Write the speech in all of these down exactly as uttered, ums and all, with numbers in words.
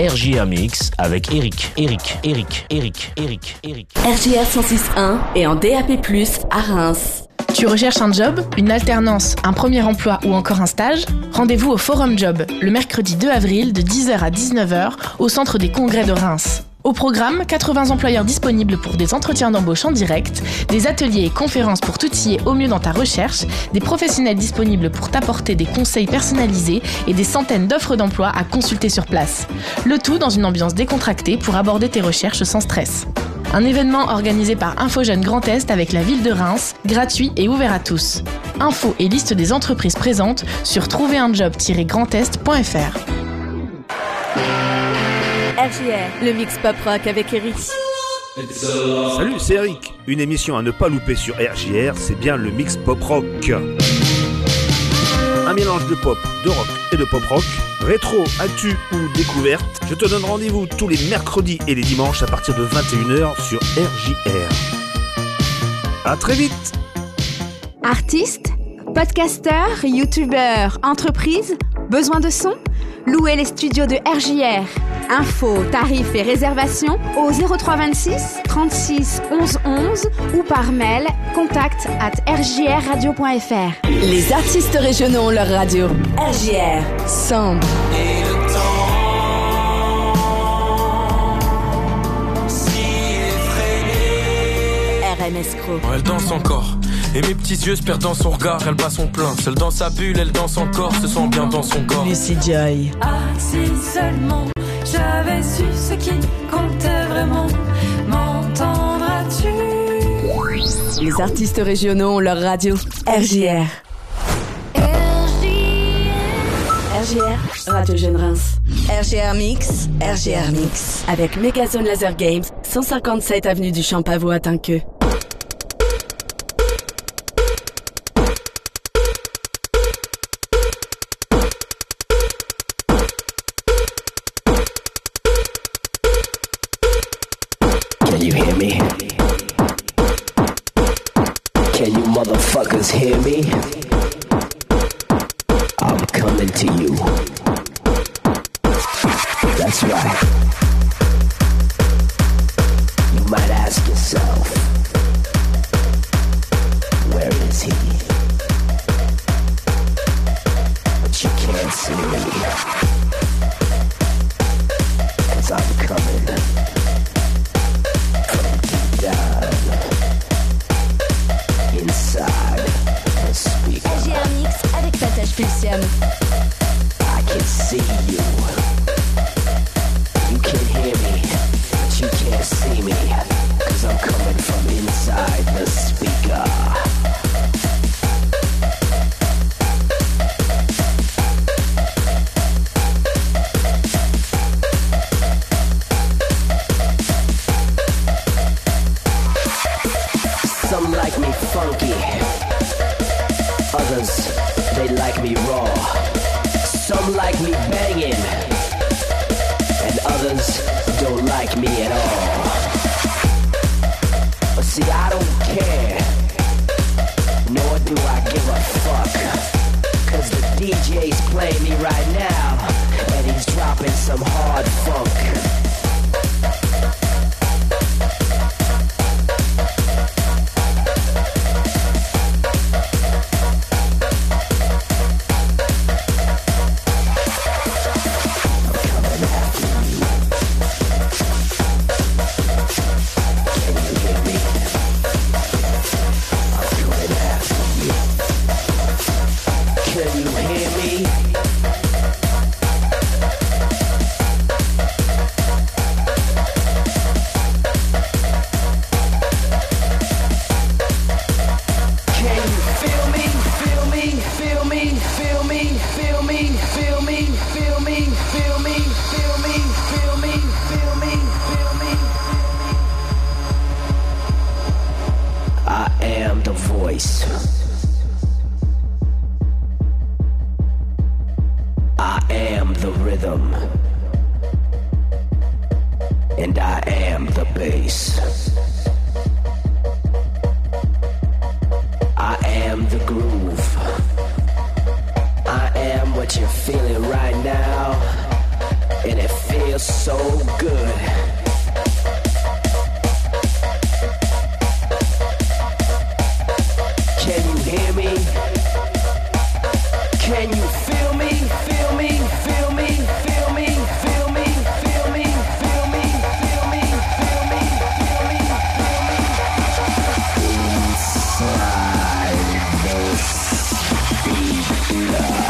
R J R Mix avec Eric, Eric, Eric, Eric, Eric, Eric. R J R cent six point un et en D A P plus, à Reims. Tu recherches un job, une alternance, un premier emploi ou encore un stage ? Rendez-vous au Forum Job, le mercredi deux avril de dix heures à dix-neuf heures au centre des congrès de Reims. Au programme, quatre-vingts employeurs disponibles pour des entretiens d'embauche en direct, des ateliers et conférences pour t'outiller au mieux dans ta recherche, des professionnels disponibles pour t'apporter des conseils personnalisés et des centaines d'offres d'emploi à consulter sur place. Le tout dans une ambiance décontractée pour aborder tes recherches sans stress. Un événement organisé par InfoJeunes Grand Est avec la ville de Reims, gratuit et ouvert à tous. Infos et liste des entreprises présentes sur trouver un job tiret grand est point f r. R J R, le mix pop rock avec Eric. Salut, c'est Eric. Une émission à ne pas louper sur R J R, c'est bien le mix pop rock. Un mélange de pop, de rock et de pop rock, rétro, actu ou découverte. Je te donne rendez-vous tous les mercredis et les dimanches à partir de vingt et une heures sur R J R. À très vite. Artistes, podcasteurs, youtubeurs, entreprises, besoin de son ? Louez les studios de R J R. Infos, tarifs et réservations au zéro trois vingt-six trente-six onze onze ou par mail contact at r j r radio point f r. Les artistes régionaux ont leur radio. R J R, Sound. Et le temps si effrayé. R M S Crow. Elle danse encore. Et mes petits yeux se perdent dans son regard, elle bat son plein. Seule dans sa bulle, elle danse encore, se sent bien dans son corps. Lucy Joy. Ah, si seulement j'avais su ce qui comptait vraiment, m'entendras-tu? Les artistes régionaux ont leur radio. R J R. R J R. R J R, Radio Jeune Reims. R J R Mix, R J R Mix. Avec Megazone Laser Games, cent cinquante-sept avenue du Champavot à Tinqueux. Can you hear me? Can you motherfuckers hear me? I'm coming to you. That's right. You might ask yourself, where is he? But you can't see me, 'cause I'm coming. R J R Mix avec Tatache Pulsium. I can see you. You can hear me, but you can't see me, 'cause I'm coming from inside the speaker. Some like me funky, others, they like me raw. Some like me banging, and others don't like me at all. But see, I don't care, nor do I give a fuck, 'cause the D J's playing me right now, and he's dropping some hard funk. What you're feeling right now, and it feels feels so good. Can you hear me? Can you feel me? Feel me? Feel me? Feel me? Feel me? Feel me? Feel me? Feel me? Feel me? Feel me? Inside this beat.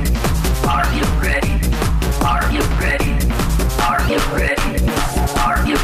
Are you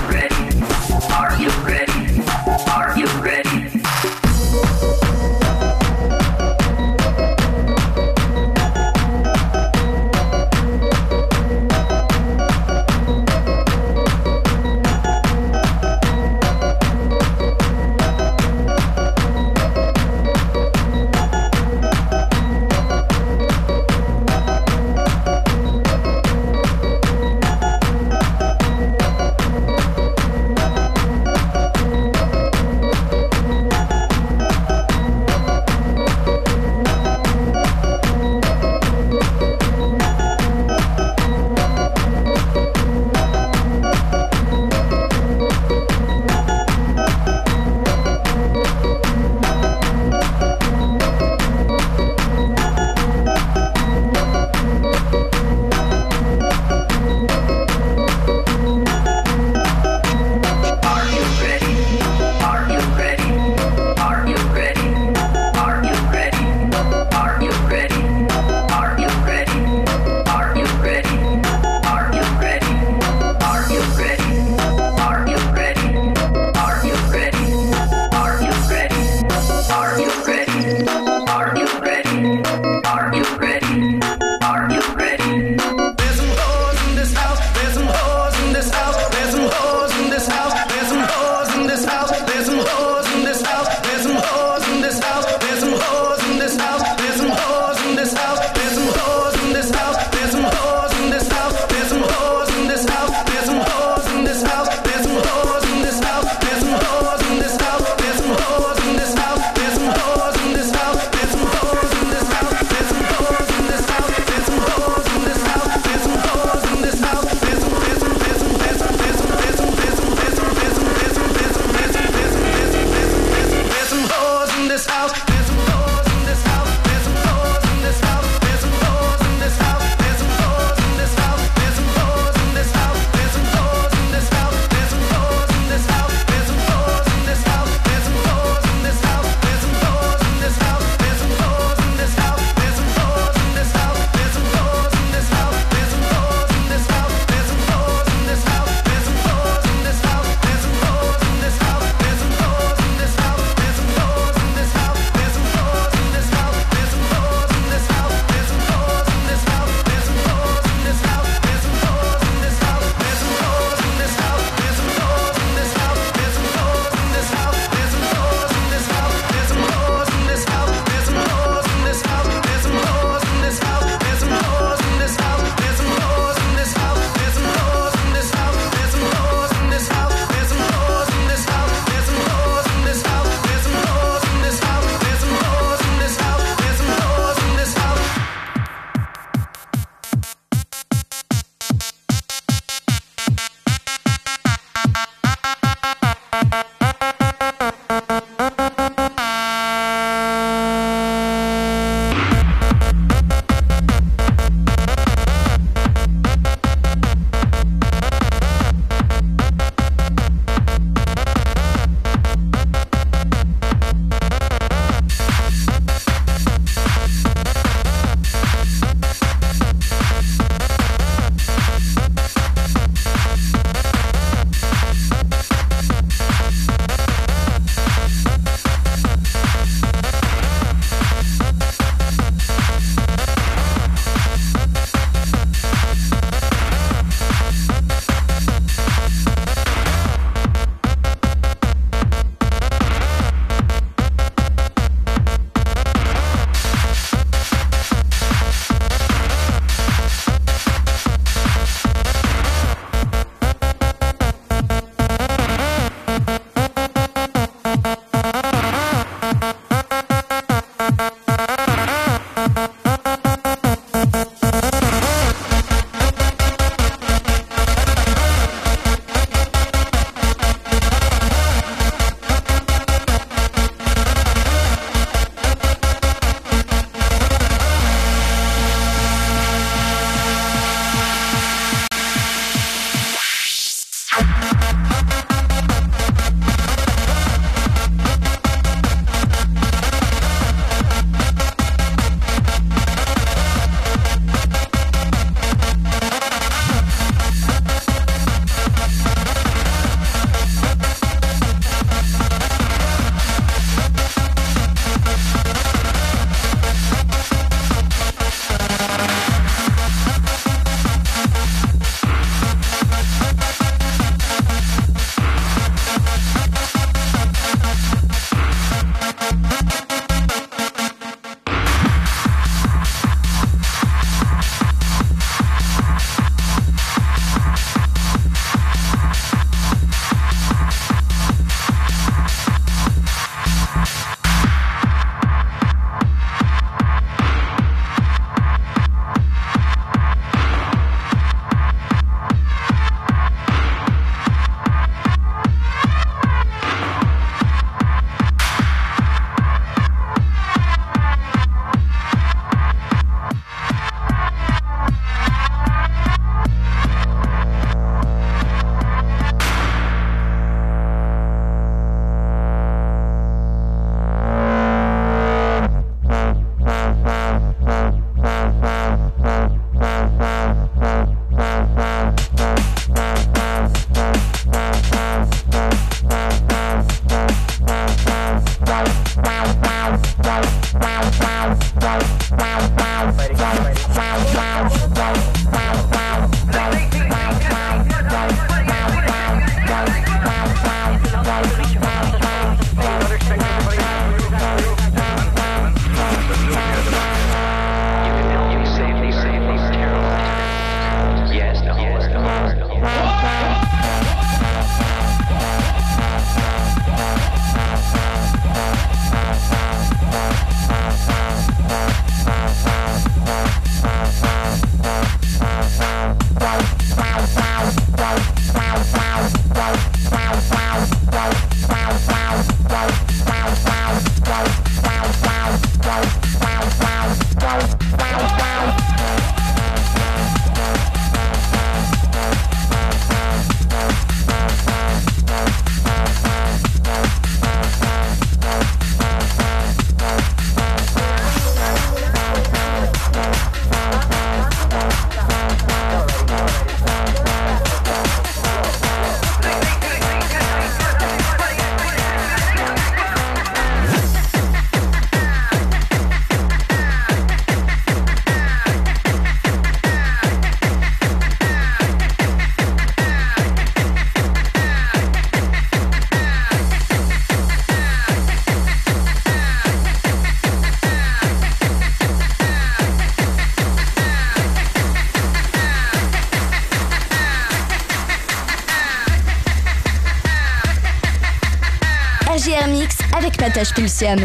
R J R Mix avec Patoche Pulsiano.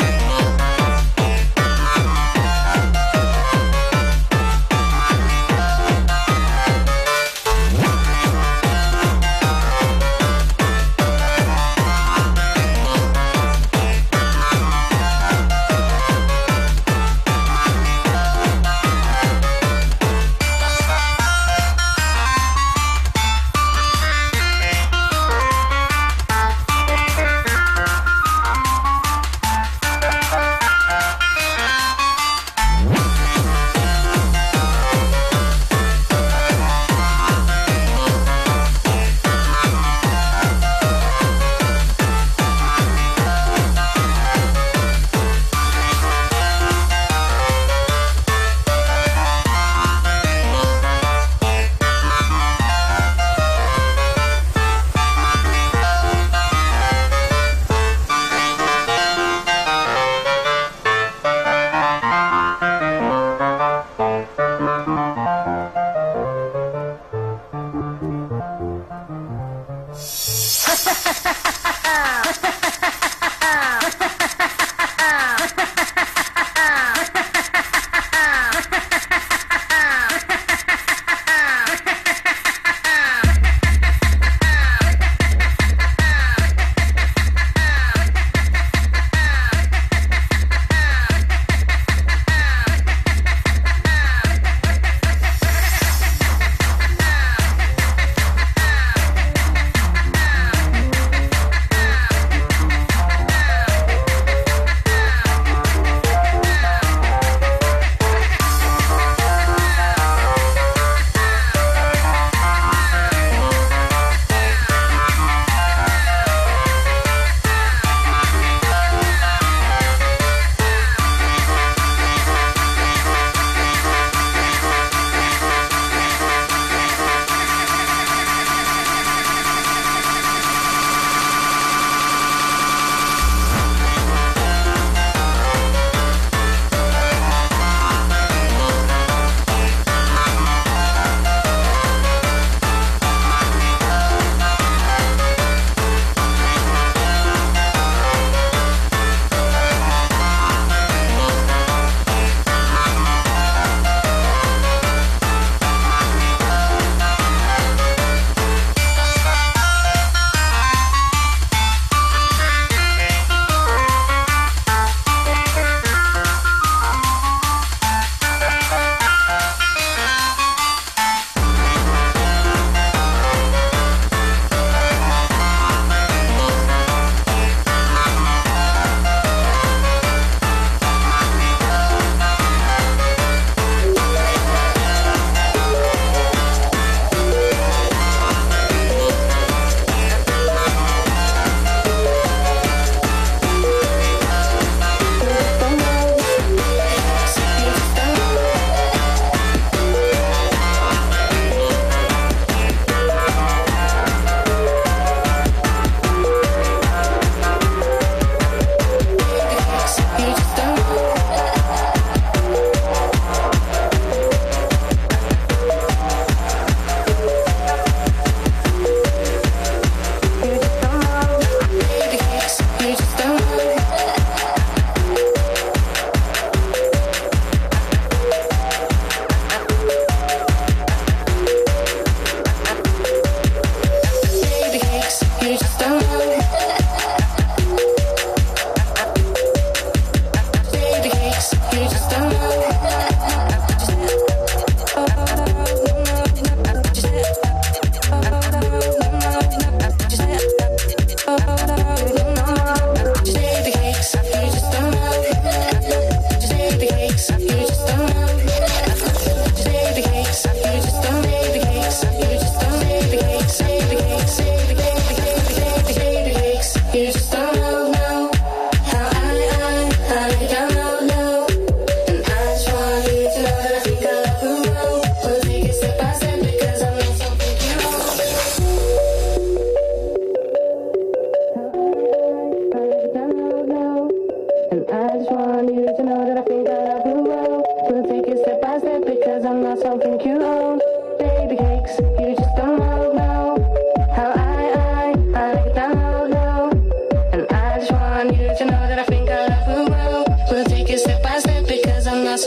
We'll be right back.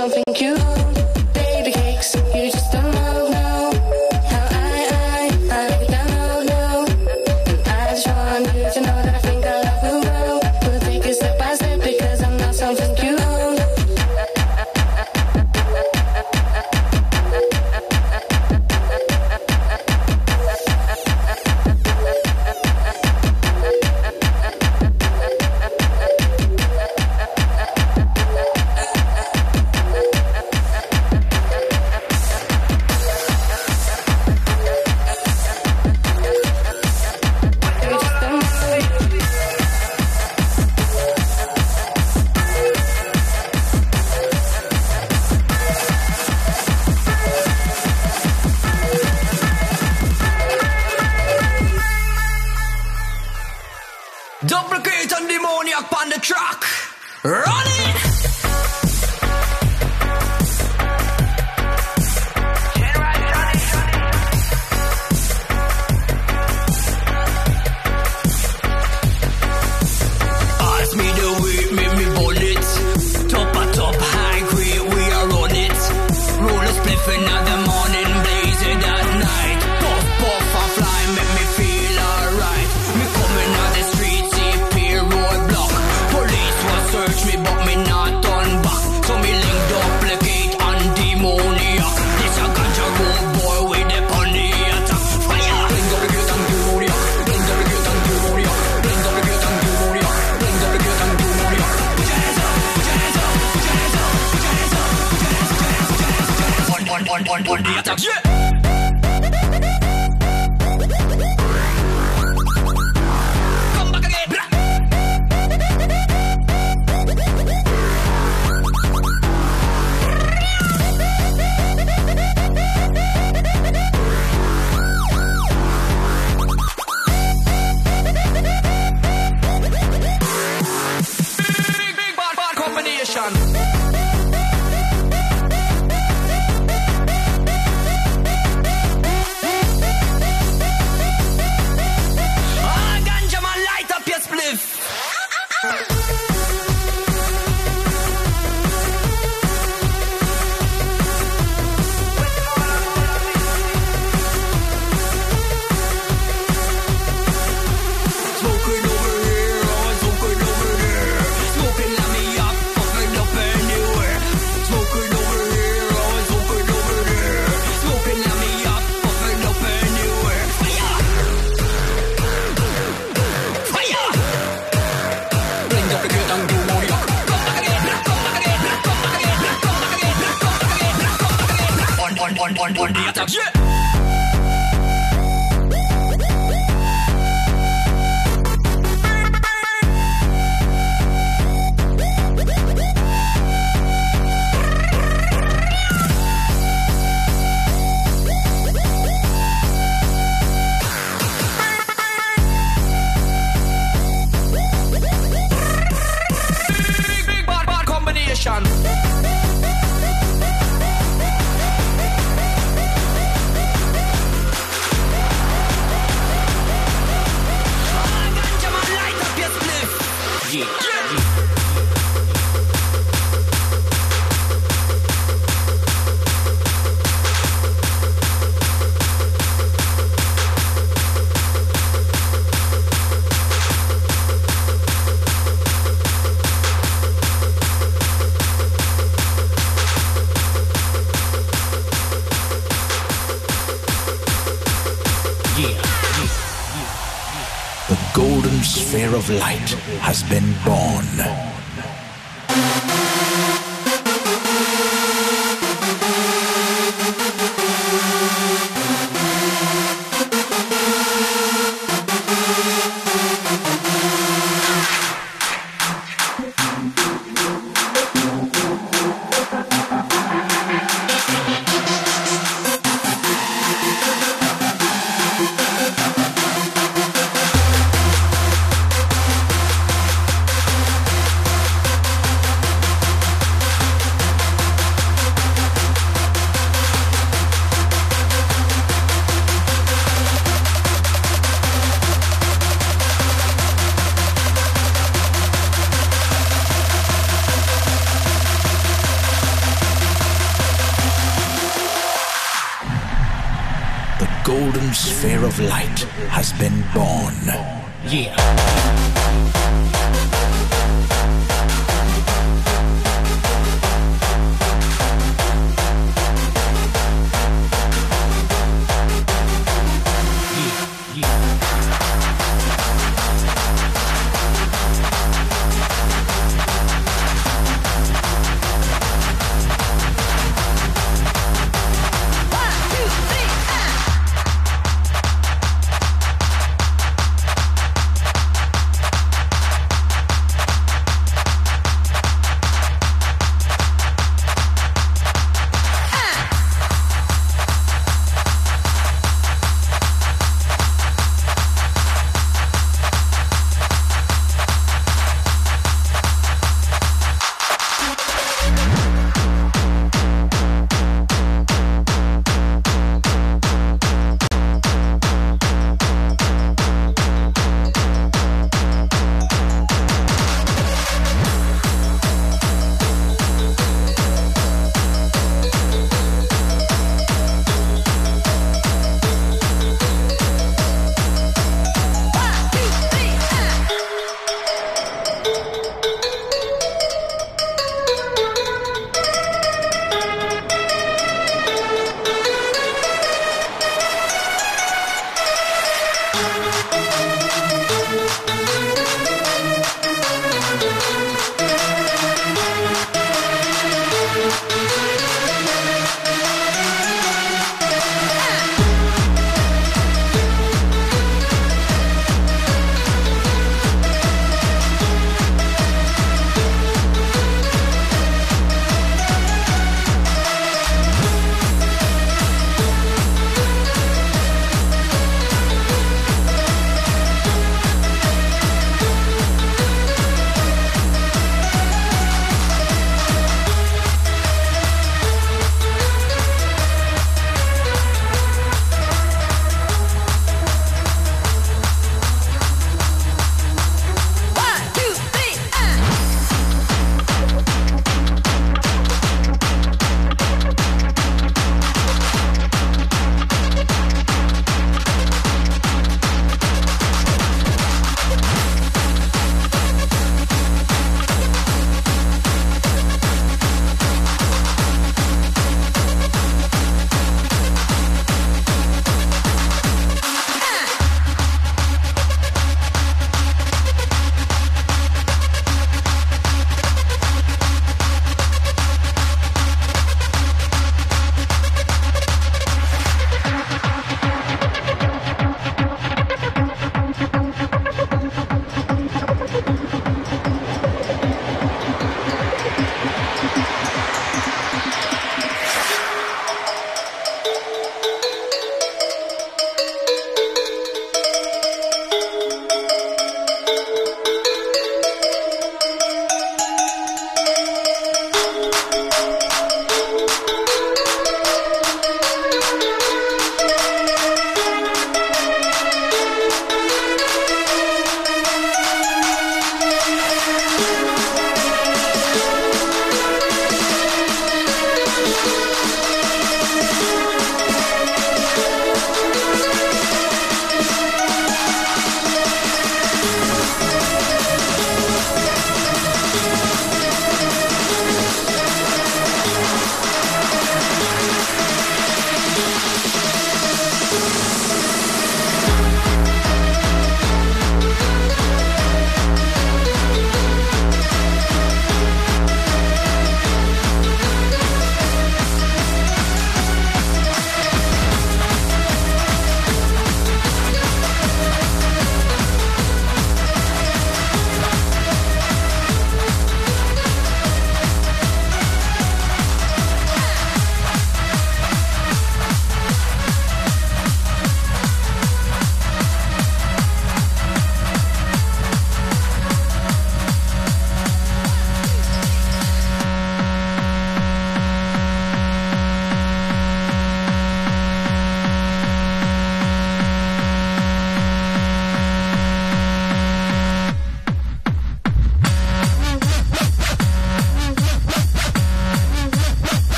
something cute. Baby cakes, you just don't know, know how I, I, I don't know, know. And I just want you to know that I think our love will grow. We'll take it step by step because I'm not something cute. Duplicate and demoniac on the track. Run it! Pass me the weed, make me bullets. Top a top, high grade, we are on it. Roll a spliff in the morning, blaze it at night. Puff, puff, and fly, make me feel alright. Me coming out the street, see peer roadblock. Police will search me, but me not turn back. So me link duplicate and demoniac. This a ganja road boy with the pony attack. Fire! Link duplicate and demoniac. Link duplicate and demoniac. Link duplicate and demoniac. Link duplicate and demoniac. Jazz up, jazz up, jazz up, jazz up, jazz, jazz, jazz, jazz. One, one, one, one, one, the attack. Yeah! Come back again. Blah. Big, big, bad, bad combination. Ah, ganja man, light up your spliff. Smoking over here, oh, smoking over there. Smoking let me up, puffing up anywhere. Smoking over here, oh, smoking over there. Smoking let me up, puffing up anywhere. Fire! Fire! Bring up the good and do more. Come back again, come back again, come back again, come back again, come back again, come back again. One, one, one, one, one, the attack. Yeah! Big, big, bad, bad combination. Ah, ganja man, light up your spliff. Yeah. The golden sphere of light has been born. golden sphere of light has been born. Yeah.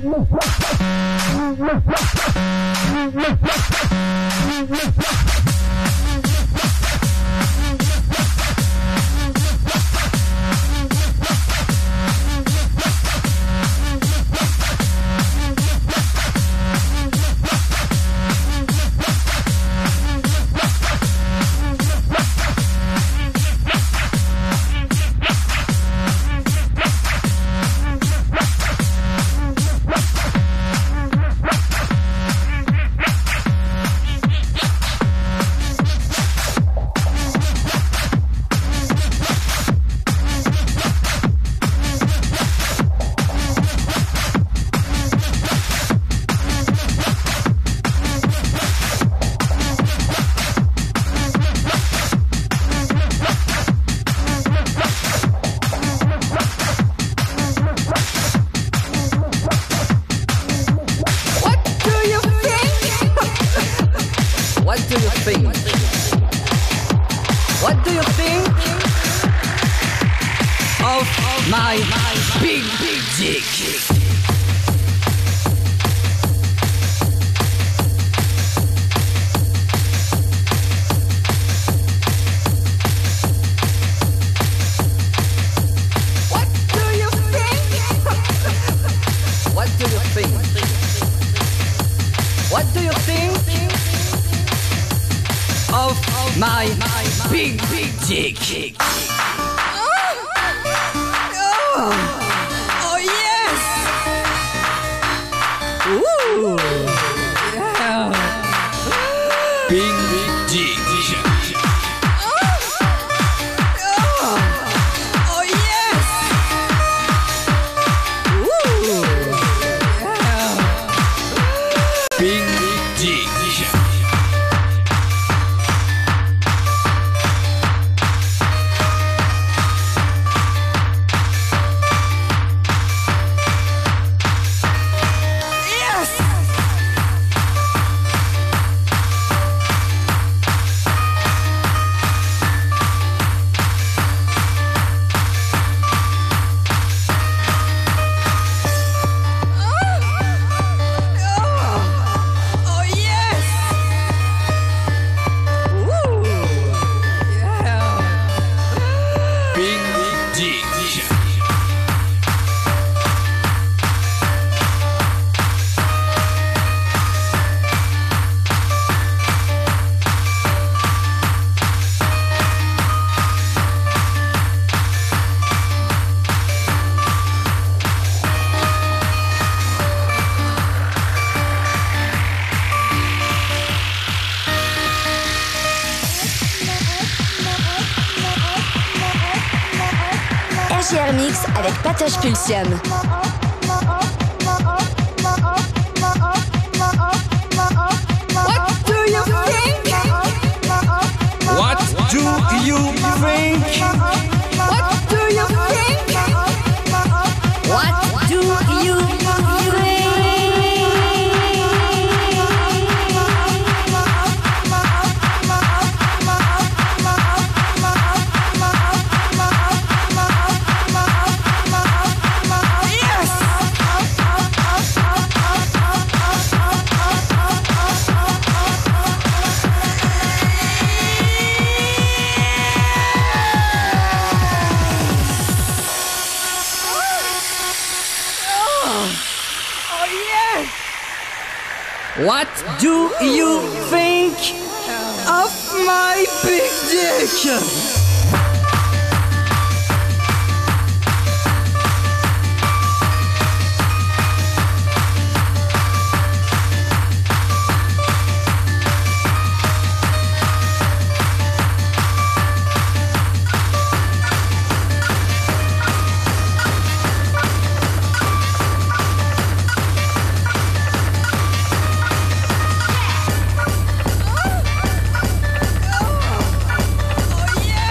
R J R Mix avec Patoche Pulsion. What do you think? What do you think? What do you think? What do you think? What do you think of my big dick? Oh yeah!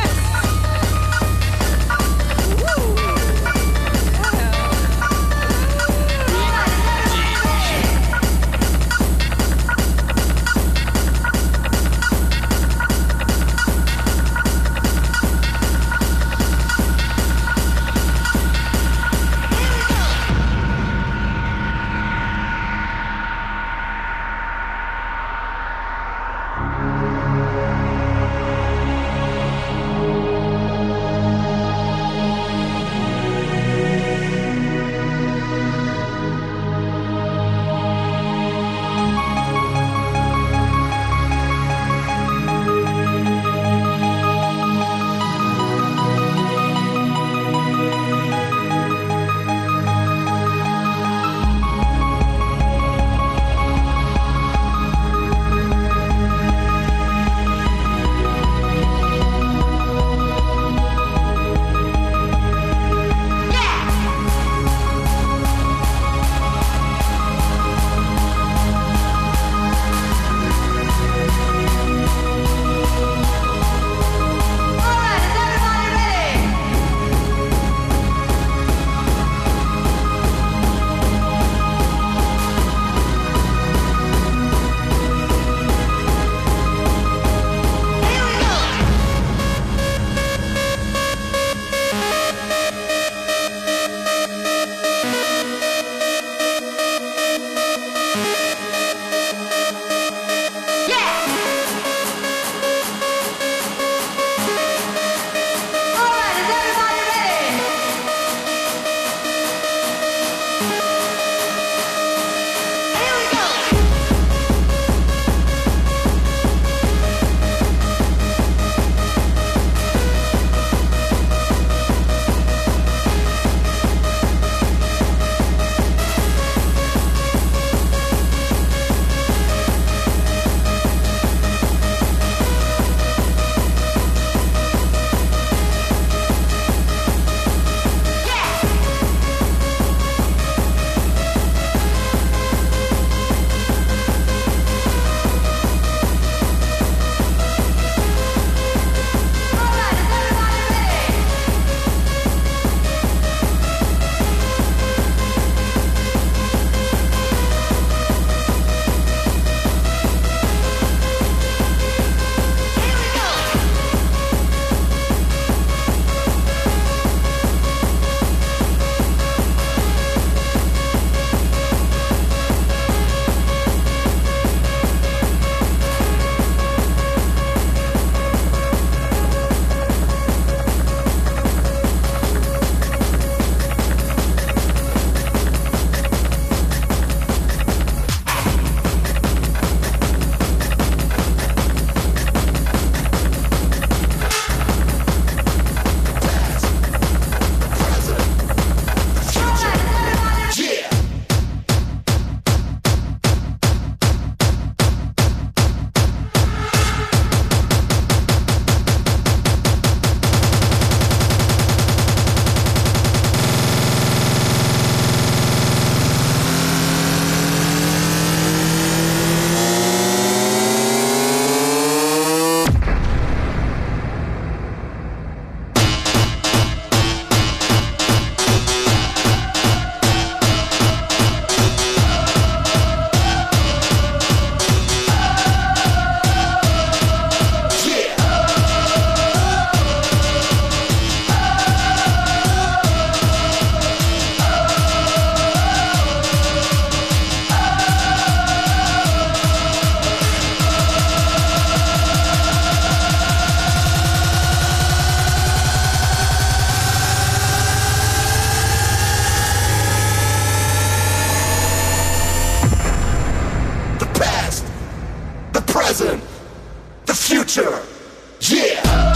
present, the future, yeah!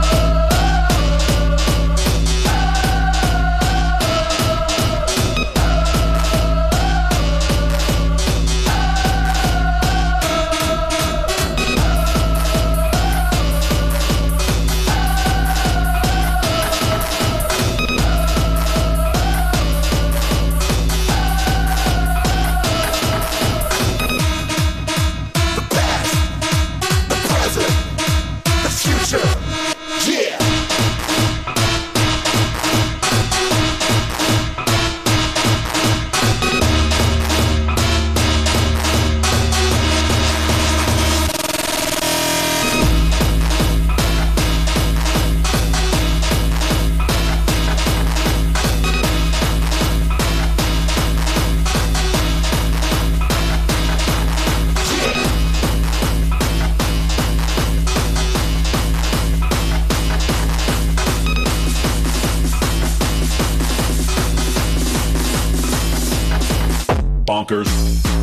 Bonkers.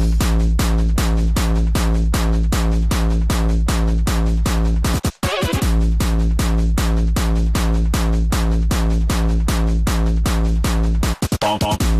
Bonk, bonk.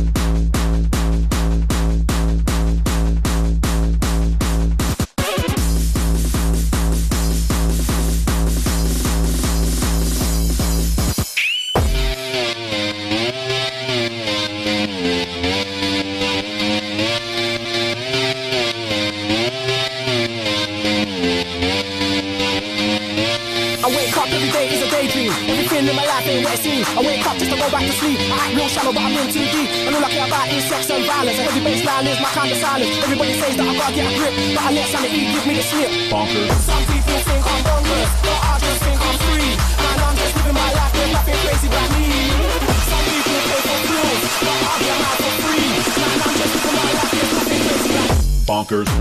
I wake up just to go back to sleep. I act real shallow, but I'm in too deep. And all I care about is sex and violence. A heavy baseline is my kind of silence. Everybody says that I gotta get a grip, but I let sanity give me the slip. Bonkers. Some people think I'm bonkers, but I just think I'm free. And I'm just living my life, there's nothing crazy about me. Some people pay for thrills, but I get mine for free. And I'm just living my life, there's nothing crazy about me. Bonkers.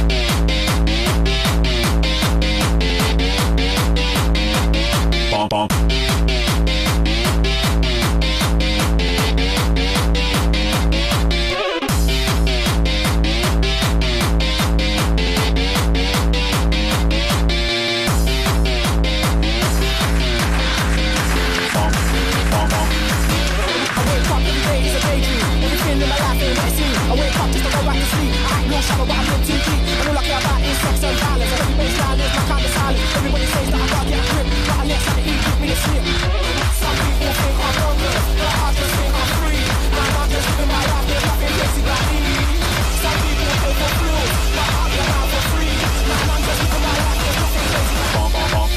Bonk, bonk. I wake up just to go back to sleep. I act real shallow, but I'm in too deep. And all I care about is sex and violence. A heavy baseline is my kind of silence. Everybody says that I gotta get a grip, but I let sanity give me the slip. Some people think I'm bonkers, but I just think I'm free. And I'm just living my life, there's nothing crazy about me. Some people pay for thrills, but I get mine for free. And I'm just living my life, there's nothing crazy about me.